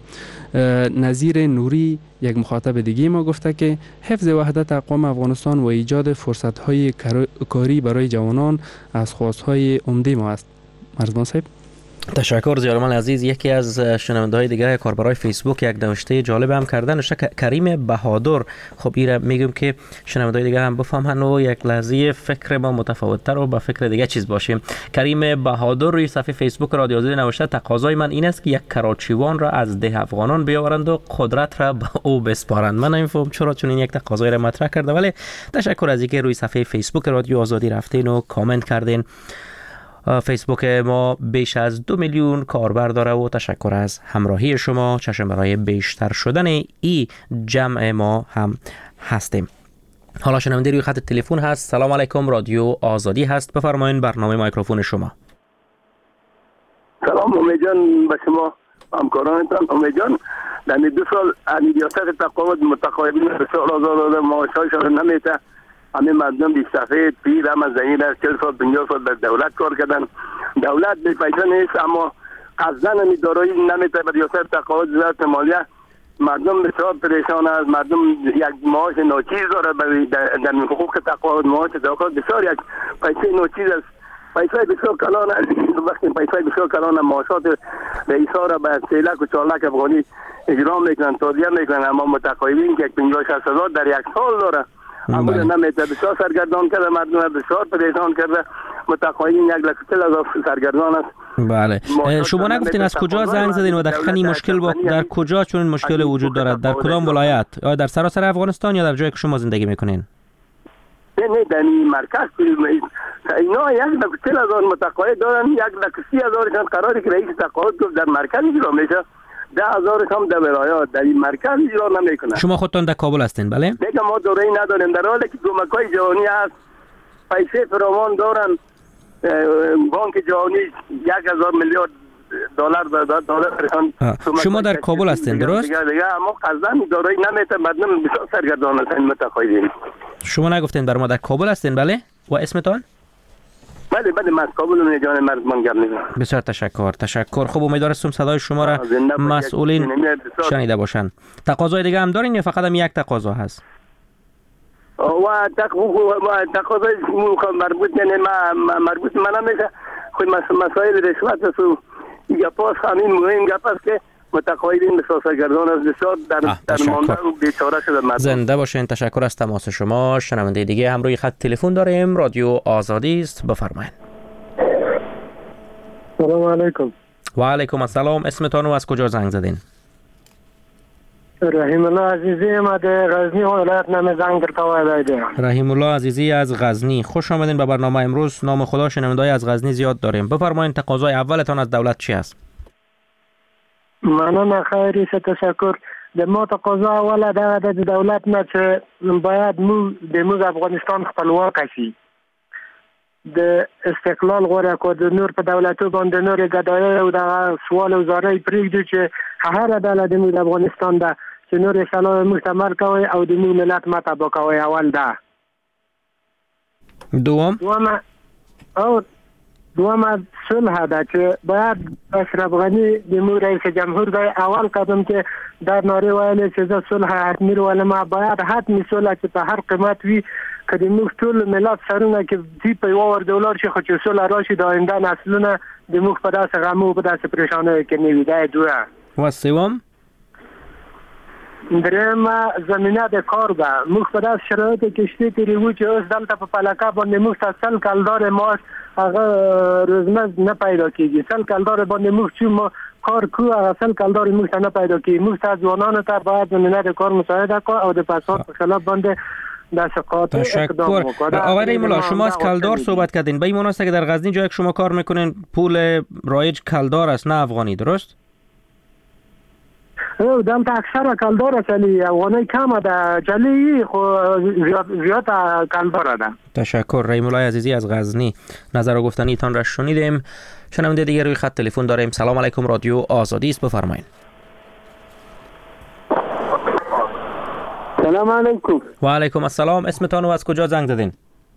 نظیر نوری یک مخاطب دیگه ما گفته که حفظ وحدت اقوام افغانستان و ایجاد فرصت های کاری برای جوانان از خواست های عمده ما است. مرزبان صاحب. تشکر زیارمل عزیز. یکی از شنونده‌های دیگه کاربرای فیسبوک یک نوشته جالب هم کردن، نوشته کریم بهادر. خب ایره میگم که شنونده‌های دیگه هم بفهمن و یک لحظه فکر ما متفاوت‌تر و با فکر دیگه چیز باشیم. کریم بهادر روی صفحه فیسبوک رادیو آزادی نوشته تقاضای من این است که یک کراچیوان را از ده افغانان بیاورند و قدرت را به او بسپارند. من نمی‌فهمم چرا چون این یک تقاضای را مطرح کرده، ولی تشکر از اینکه روی صفحه فیسبوک رادیو آزادی رفتین و کامنت کردین. فیسبوک ما بیش از دو میلیون کاربر داره و تشکر از همراهی شما. چشم برای بیشتر شدن ای جمع ما هم هستیم. حالا شنونده روی خط تلفن هست. سلام علیکم، رادیو آزادی هست، بفرمایید برنامه میکروفون شما. سلام امید جان، به شما همکارانتان. امید جان در دو سال ریاست تقاعد متقاعدین بسیار آزاد داده، معاشهایشان نمیته. همه مردم بی سفید پیر هم از زمین از چهل سال پنجاه سال در دولت کار کردن. دولت بی پیسه نیست، اما قصدن همی دارایی نمیته به ریاست تقاعد وزارت مالیه. مردم بسیار پریشان است. مردم یک معاش ناچیز داره در حقوق تقاعد. معاش تقاعد بسیار یک پیسه ناچیز است. پیسه بسیار کلان است. وقتی پیسه بسیار کلان معاشات رئیسا را به سیلک و چالک افغانی اجرا میکنن، تادیه میکنن، اما متقاعدین که پنجاه شصت هزار در یک سال داره اما نمیته. بسیار سرگردان کرده، مردم بسیار پریشان کرده. متقاعدین یک لک چهل هزار سرگردان است. بله، شما نگفتین از کجا زنگ زدین و دقیقاً این مشکل با در کجا چون این مشکل وجود دارد؟ در کدام ولایت؟ یا در سراسر افغانستان یا در جایی که شما زندگی میکنین؟ نه نه در مرکز اینا یک لک چهل هزار متقاعد دارن. یک لک سی هزارشان قراری که رئیس تقاعد گفت در مرکز اجرا میشه، ده هزارش هم در ولایات در این مرکز اجرا نمیکنن. شما خودتان در کابل هستین؟ بله. دیگه ما دوره‌ای نداریم، در حالی که کمک‌های جهانی هست، پیسه فراوان دارن. بانک جهانی یک هزار میلیارد دلار داد دلار. شما در کابل هستین درست؟ دیگه دیگه اما قصدن دوره‌ای نمیته، مردم بسیار سرگردان هستن متقاعدین. شما نگفتین بر ما در کابل هستین؟ بله. و اسمتان؟ بله بله من کابل و جان مردمان گپ میزنم. بسیار تشکر تشکر. خب امیدوارم صدای شما را مسئولین شنیده باشن. تقاضای دیگه هم دارین یا فقط هم یک تقاضا هست؟ و تقاضای مربوط یعنی مربوط من نمیشه. خود مسائل رشوت است و گپاس همین مهم گپ است که متقاعدین بسیار سرگردان است، بسیار در درمانده و بیچاره شده مردم. زنده باشین. تشکر از تماس شما. شنونده دیگه هم روی خط تلفن داریم. رادیو آزادی است، بفرمایید. سلام علیکم. و علیکم السلام. اسمتان و از کجا زنگ زدین؟ رحیم الله عزیزی ما در غزنی ولایت نام زنگ درتوای ده. رحیم الله عزیزی از غزنی، خوش آمدین به برنامه امروز. نام خدا شنونده‌های از غزنی زیاد داریم. بفرمایید تقاضای اولتان از دولت چی است؟ مننه خیلی تشکر. د ما تقاضا اوله دا د دولت نه چې باید مو د موږ افغانستان خپلواک شي، د استقلال غوړه کو د نور په دولتو باندې نور ګډای او د سوال وزارت پریږدي چې هر ډله د موږ افغانستان ده چې نور شلو مستمر کوي او د موږ ملت متابع کوي. اول ده. دوم دوم او دوم صلح ده چې باید اشرف غنی د موږ رئیس جمهور دی اول قدم کې در ناره ویلې چې زه صلح حتمي ولما باید حتمي صلح چې په هر قیمت وي که د موږ ټول ملت سرونه کې دی په یو ور دولار شي خو چې صلح راشي د آینده نسلونه د موږ په داسې غمو او په داسې پریشانیو کې نه وي. دا دوه. و سوم درېیم زمینه د کار ده. موږ په داسې شرایطو کې شته تیرې وو چې اوس دلته په پلکه باندې موږ ته سل کلدار معاش هغه روزمز نه پیدا کېږي. سل کلدار باندې موږ چې ما کار کوو هغه سل کلدار موږ ته نه پیدا کېږي. موږ ته ځوانانو ته باید زمینه د کار مساعده کړو او د فساد په خلاف باندې دست قاطع اقدام بکنید. آقای رحیم الله شما از کلدار صحبت کردین. به این مناسبت که در غزنی جایی که شما کار میکنین پول رایج کلدار است نه افغانی، درست؟ او دلته اکثر کلدار است ولی افغانی کمه ده. جلی خو زیاد زیاد کلدار ده. تشکر. رحیم الله عزیزی از غزنی نظر و گفتنی تان را شنیدیم. شنونده دیگر روی خط تلفن داریم. سلام علیکم، رادیو آزادی است، بفرمایید. سلام علیکم. و علیکم السلام. اسمتان و از کجا زنگ زدین؟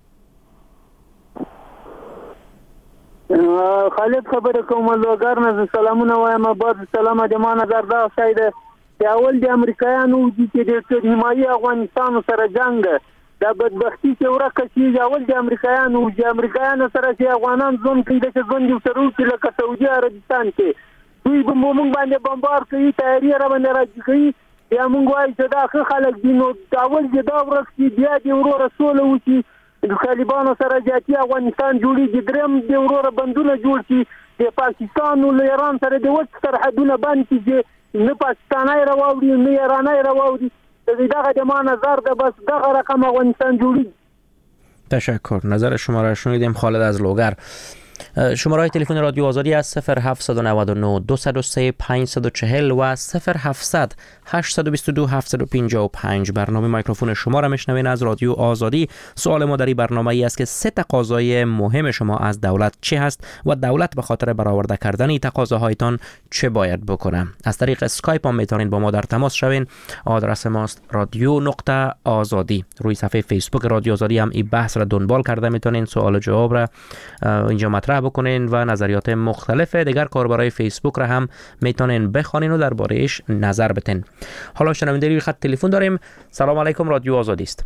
خالد خبره کوم لوګر نه. سلامونه وایم. بعد سلام د ما نظر دا سید چې اول د امریکایانو چې د حمایي افغانستان سره جنگ د بدبختی چې ورکه چې اول د امریکایانو د امریکایانو سره چې افغانان ژوند کوي د ژوند یو سره وکړي لکه سعودي عربستان کې دوی به موږ باندې بمبار کوي تیاری را باندې راځي کوي یا موږ وایي چې دا ښه خلک دي نو اول چې دا ورک شي بیا د وروره سوله وشي د طالبانو سره جاتي افغانستان جوړېږي درېیم د وروره بندونه جوړ شي د پاکستان او ایران سره د وچ سرحدونه بند شي چې نه پاکستاني راوړي نه ایراني راوړي دغه د ما نظر ده بس دغه رقم افغانستان جوړی. تشکر. نظر شما را شنیدیم. خالد از لوگر. شماره تلفن رادیو آزادی از صفر هفت نه نه دو صفر سه پنج چهار صفر و صفر هفتصد هشت دو دو هفت پنج پنج. برنامه میکروفون شما را میشنوین از رادیو آزادی. سوال ما در این برنامه ای است که سه تقاضای مهم شما از دولت چه هست و دولت به خاطر برآورده کردن این تقاضاهایتان چه باید بکنه. از طریق اسکایپ هم میتونید با ما در تماس شوین. آدرس ماست رادیو نقطه آزادی. روی صفحه فیسبوک رادیو آزادی هم این بحث را دنبال کرده میتونین سوال و جواب را اینجا مطرح بکنین و نظریات مختلف دیگر کاربرای فیسبوک را هم میتونین بخوانین و درباره‌اش نظر بدین. حالا شنونده روی خط تلفن داریم. سلام علیکم، رادیو آزادی است.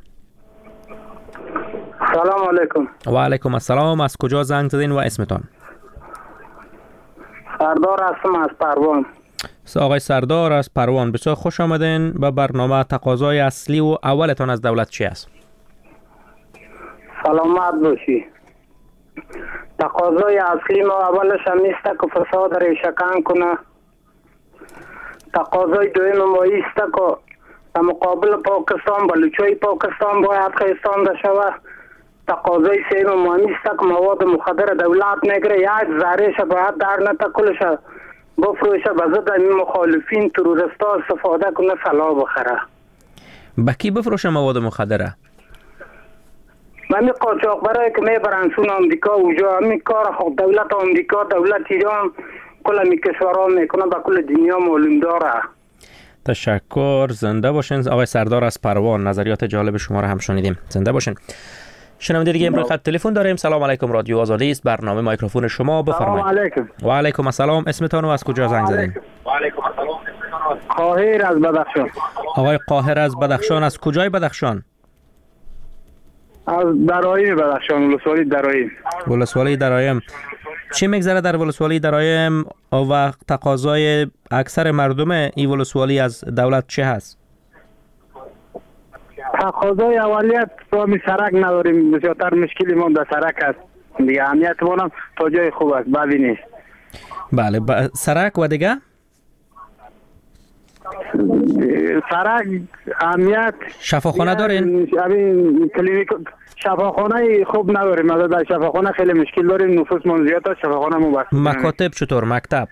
سلام علیکم. و علیکم السلام. از کجا زنگ زدین و اسمتان؟ سردار هستم از پروان. آقای سردار از پروان، بسیار خوش آمدین به برنامه. تقاضای اصلی و اولتان از دولت چی است؟ سلامت باشی. تقاضای اصلی ما اولش هم نیست که فساد ریشه کن کنه. تقاضای دویم ما ایست که در مقابل پاکستان بلوچای پاکستان باید خیستانده شود. تقاضای سیم ما نیست که مواد مخدر دولت نگره یک ذرهش باید در نتکلش بفروشه به ضد مخالفین تروریستا استفاده کنه سلاح بخره. با کی بفروشه مواد مخدره؟ من قاچاق برای که میبرن سون آمریکا اوجا همین کار خود دولت آمریکا دولت ایران کل می کشورها میکنه با کل دنیا معلوم داره. تشکر. زنده باشین آقای سردار از پروان. نظریات جالب شما را هم شنیدیم. زنده باشین. شنونده دیگه امروز خط تلفن داریم. سلام علیکم، رادیو آزادی است. برنامه میکروفون شما بفرمایید. سلام علیکم. و علیکم السلام. اسمتون و از کجا زنگ زدین؟ و علیکم السلام. قاهر از بدخشان. آقای قاهر از بدخشان. از کجای بدخشان؟ از درایم بدخشان، ولسوالی درایم. ولسوالی درایم. چی میگذره در ولسوالی درایم و تقاضای اکثر مردم این ولسوالی از دولت چه هست؟ تقاضای اولیت رامی سرک نداریم، بسیارتر مشکلی ما در سرک است دیگه. امنیت ما تا جای خوب است، بعدی نیست. بله. ب... سرک و دیگه؟ سرک، امنیت. شفاخانه دارین؟ همین کلینیک شفاخانه خوب نداریم. از در شفاخانه خیلی مشکل داریم، نفوس من زیاد است، شفاخانه مو بس. مکاتب چطور؟ مکتب؟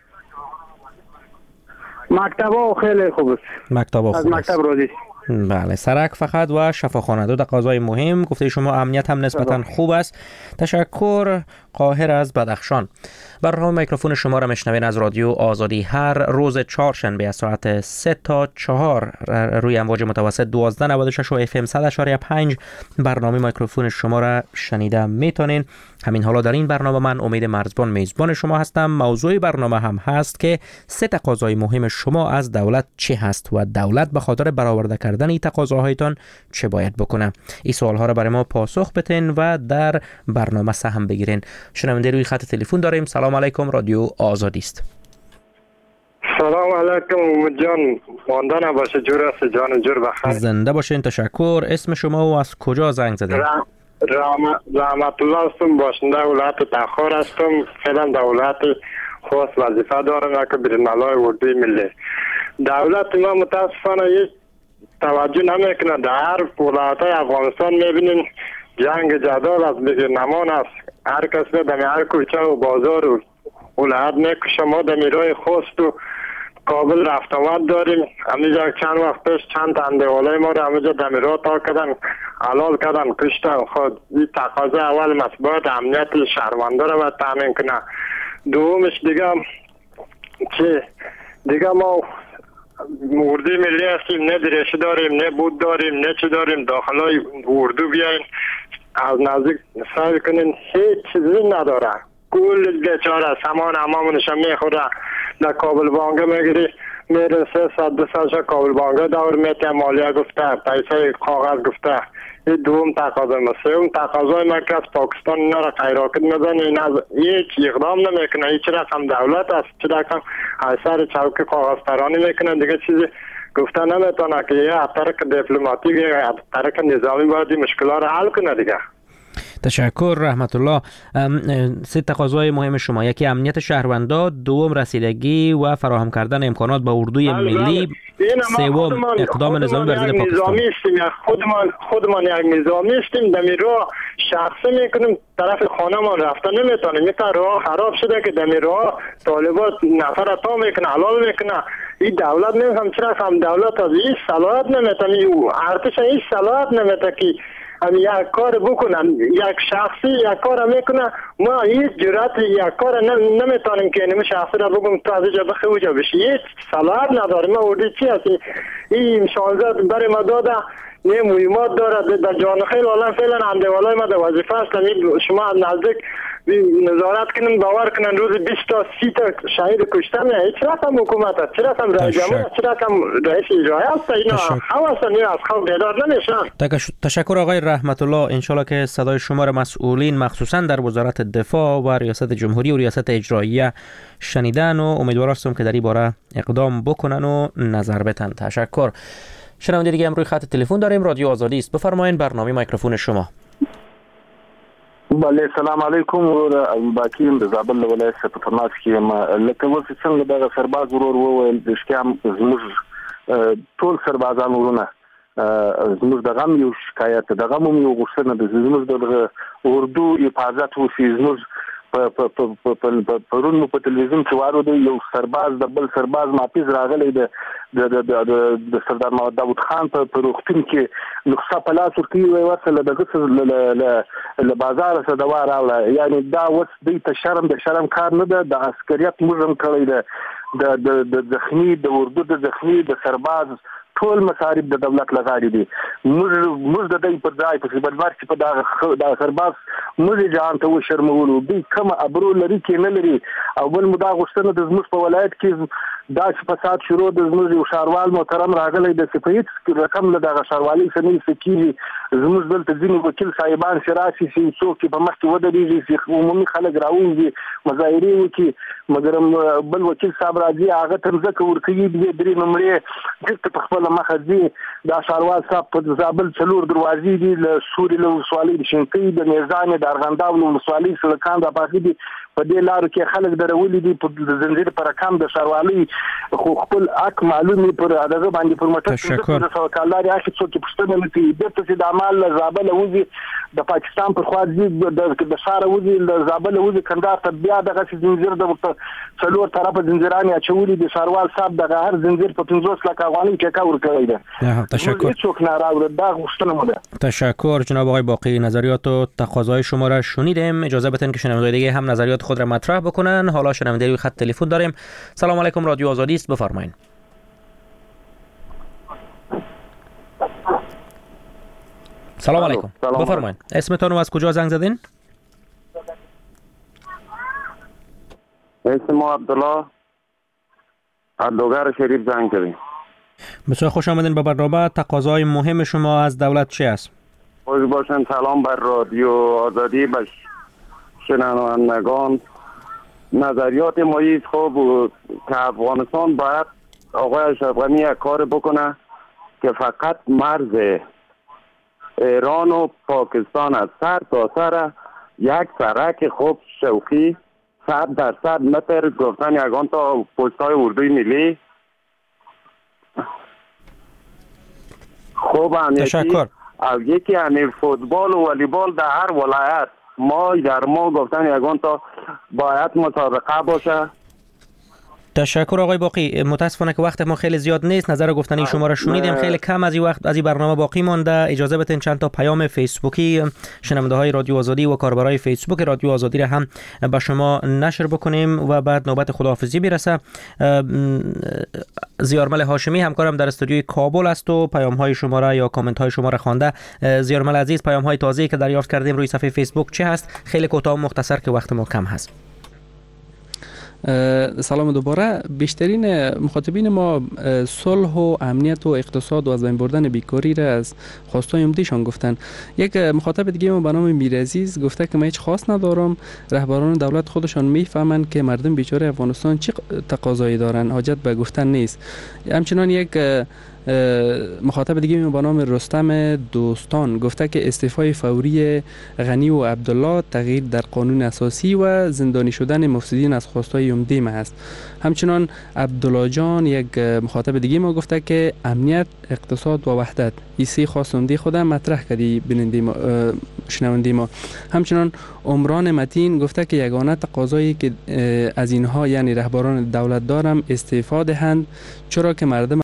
مکتب ها خیلی خوب است. مکتب ها خوب از مکتب راضی. بله. سرک فقط و شفاخانه، دو تقاضای مهم. گفته شما امنیت هم نسبتا خوب است. تشکر. قاهر از بدخشان. برنامه میکروفون شما را میشنوین از رادیو آزادی هر روز چهارشنبه از ساعت سه تا چهار روی امواج متوسط دوازده نود و شش و اف ام صد و پنج. برنامه میکروفون شما را شنیده میتونین. همین حالا در این برنامه من امید مرزبان میزبان شما هستم. موضوع برنامه هم هست که سه تقاضای مهم شما از دولت چه هست و دولت به خاطر برآورده کردن این تقاضاهایتان چه باید بکنه. این سوال ها را برای ما پاسخ بدین و در برنامه سهم بگیرین. شنونده روی خط تلفن داریم. سلام علیکم، رادیو آزادی است. سلام علیکم امید جان، مانده نباشه، جور است جان، جور بخیر. زنده باشین. تشکر. اسم شما و از کجا زنگ زدین؟ رحمت الله هستم، باشنده ولایت تخار هستم. فعلا دولت خاص وظیفه دارم که برنامه‌های اردوی ملی. دولت ما متاسفانه هیچ توجه نمیکنه. در هر ولایت‌های افغانستان میبینیم جنگ جدال از بگیر نمان است. هر کس در هر کوچه و بازار و ولایت میکشه. ما در میرای خوست و کابل رفت آمد داریم. همینجا چند وقت پیش چند اندوالای ما رو همینجا در میرا تا کردن، حلال کردن، کشتن. خود این تقاضا اول مسئولیت امنیت شهروندا رو باید تامین کنه. دومش دیگه چه دیگه ما اردوی ملی هستیم، نه دریشه داریم، نه بود داریم، نه چی داریم. داخلای اردو بیاین از نزدیک سعی کنین، هیچ چیزی نداره. کل بیچاره سامان همامونش هم میخوره. در کابل بانگه میگیری میره سه ساعت دو ساعت کابل بانگه دور میته، مالیه گفته، پیسه کاغذ گفته. این دوم تقاضای ما. سوم تقاضای ما که از پاکستان اینا را قیراکت میزنه، این از هیچ اقدام نمیکنه. هیچ رقم دولت است، چه رقم اثر چوک کاغذ پرانی میکنه، دیگه چیزی گفته نمیتونه که یه از طریق دیپلماتیک یا از طریق نظامی باید مشکلات را حل کنه دیگه. تشکر رحمت الله. سه تقاضای مهم شما: یکی امنیت شهروندا، دوم رسیدگی و فراهم کردن امکانات به اردوی ملی، سوم اقدام نظامی بر ضد پاکستان. خودمان خودمان یک نظامی هستیم، دمی راه شخصی میکنیم طرف خانه ما رفته نمیتونیم. یک راه خراب شده که دمی راه طالبات نفر تا میکنه حلال میکنه. این دولت نمیفهم چرا هم دولت از این صلاحیت نمیتونه، ارتش این صلاحیت نمیتونه که هم یک کار بکنن. یک شخصی یک کار میکنه، ما هیچ جرأت یک کار نمیتونیم که اینم شخصی را بگم تو از اینجا بخی اوجا بشی. هیچ صلاحیت نداریم. ما اردی چی هستی این شانزده برای ما داده، یه مهمات داره در جان خیلی عالم فعلا اندوالای ما در وظیفه است. شما نزدیک نظارت کنن، باور کنن روز بیست تا سی تا شهید کشته میه. هیچ رقم حکومت هست، چه رقم رئیس جمهور، چه رقم رئیس اجرایی هست، اینا حواسن از خواب بیدار نمیشن. تشکر آقای رحمت الله. انشالله که صدای شما را مسئولین مخصوصا در وزارت دفاع و ریاست جمهوری و ریاست اجراییه شنیدن و امیدوار هستم که در این باره اقدام بکنن و نظر بدن. تشکر. شنونده دیگه هم روی خط تلفن داریم. رادیو آزادی است، بفرمایید، برنامه میکروفون شما. بله، سلام علیکم. ابو باکیم د زابل ولایت څخه په تماس کې یم. لکه اوس څنګه دغه سرباز ورور وویل رښتیا زموږ ټول سربازان ورونه زموږ د غم یو شکایت، د غم یو غوښتنه ده، زموږ د اردو حفاظت وشي. زموږ پرون مو په تلویزیون کې واورېدو یو سرباز د بل سرباز ماپیز راغلی د د سردار محمد داود خان په روغتون کې نسخه په لاس ورکوي، وایي ورته له دغه څه له بازاره څه دوا راوړه. یعنې دا اوس دوی ته شرم د شرم کار نه ده. د عسکریت موږ هم کړی ده، د زخمي د اردو د زخمي د سرباز ټول مصارف د دولت لغاړي دي. موږ د دوی پر ځای په بدوار کې په دغه سرباز موږ جهان ته وشرمولو. دوی کومه ابرو لري کې نه لري. او بل مو دا غوښتنه د زموږ په ولایت کې داسې فساد شروع د زموږ یو ښاروال محترم راغلی د چې په هېڅ رقم له دغه ښاروالۍ څه نه ایسته کېږي. زموږ دلته ځینې وکیل صاحبان چې راشي چې څوک چې په مخکې ودرېږي چې عمومي خلک راووځي مظاهرې وکړي، مګر بل وکیل صاحب راځي هغه ته مځکه ورکوي، دوې درې نمرې بېرته په خپله مخه ځي. دا ښاروال صاحب په زابل څلور دروازې دي، له سوري له ولسوالۍ د شینکۍ د میزانې د ارغنداو له ولسوالۍ سړکان راپاخې دي. په دې لارو کې خلک درولي دي په زنځیر په رقم د ښاروالۍ خو خپل حق معلوم پر هغه باندې پر موټر د سو کالاري اخی څوک پښتنه نه کوي. دته چې د عمل له زابل وځي د پاکستان پر خوا ځي، د شاره وځي د زابل وځي کندهار ته، بیا دغه زنځیر د څلور طرفه زنځیرانې اچولي دي. ښاروال صاحب دغه هر زنځیر په پنځوس لک افغانۍ ټیکه ورکوي ده. تشکر. هیڅوک نه راوړي. دا غوښتنه مو ده. تشکر جناب آقای باقی. نظریات و تقاضای شما را شنیدیم. اجازه بدین که شنوندگان دیگه هم نظریات خود را مطرح بکنن. حالا شنونده روی خط تلفن داریم. سلام علیکم، رادیو آزادی است، بفرمایید. سلام علیکم، بفرمایید. اسمتون و از کجا زنگ زدین؟ اسم عبدالله از دوگر شریف زنگ زدیم. بسیار خوش آمدین به برنامه. تقاضای مهم شما از دولت چی است؟ خوش باشن. سلام بر رادیو آزادی، به شنوندگان. نظریات ما ایست خوب که افغانستان باید آقای اشرف غنی یک کار بکنه که فقط مرز ایران و پاکستان از سر تا سر یک سرک خوب شوخی صد درصد متر گفتن یکان تا پستای اردوی ملی خوب تشکر. او یکی همی فوتبال و والیبال در هر ولایت ما در ما گفتن یکان تا باید مسابقه باشه. تشکر آقای باقی. متاسفانه که وقت ما خیلی زیاد نیست. نظر گفتنی شما را شنیدیم. خیلی کم از این وقت از این برنامه باقی مانده. اجازه بدین چند تا پیام فیسبوکی شنونده های رادیو آزادی و کاربرای فیسبوک رادیو آزادی را هم به شما نشر بکنیم و بعد نوبت خداحافظی برسه. زیارمل هاشمی همکارم در استودیوی کابل است و پیام های شما را یا کامنت های شما را خوانده. زیارمل عزیز، پیام های تازه‌ای که دریافت کردیم روی صفحه فیسبوک چه هست؟ خیلی کوتاه و مختصر که وقت ما کم هست. سلام دوباره. بیشترین مخاطبین ما صلح و امنیت و اقتصاد و از بین بردن بیکاری را از خواستای عمدهشان گفتن. یک مخاطب دیگه ما به نام میرعزیز گفته که من هیچ خواست ندارم، رهبران دولت خودشان میفهمند که مردم بیچاره افغانستان چه تقاضایی دارن، حاجت به گفتن نیست. همچنان یک مخاطب دیگه با نام رستم دوستان گفته که استعفای فوری غنی و عبدالله تغییر در قانون اساسی و زندانی شدن مفسدین از خواستای عمده ما است. همچنان عبدالله جان یک مخاطب دیگه ما گفته که امنیت، اقتصاد و وحدت، این سه خواست عمده خود مطرح کردی بیننده ما، شنونده ما. همچنان عمران متین گفته که یگانه تقاضایی که از اینها یعنی رهبران دولت دارم استعفا دهند، چرا که مردم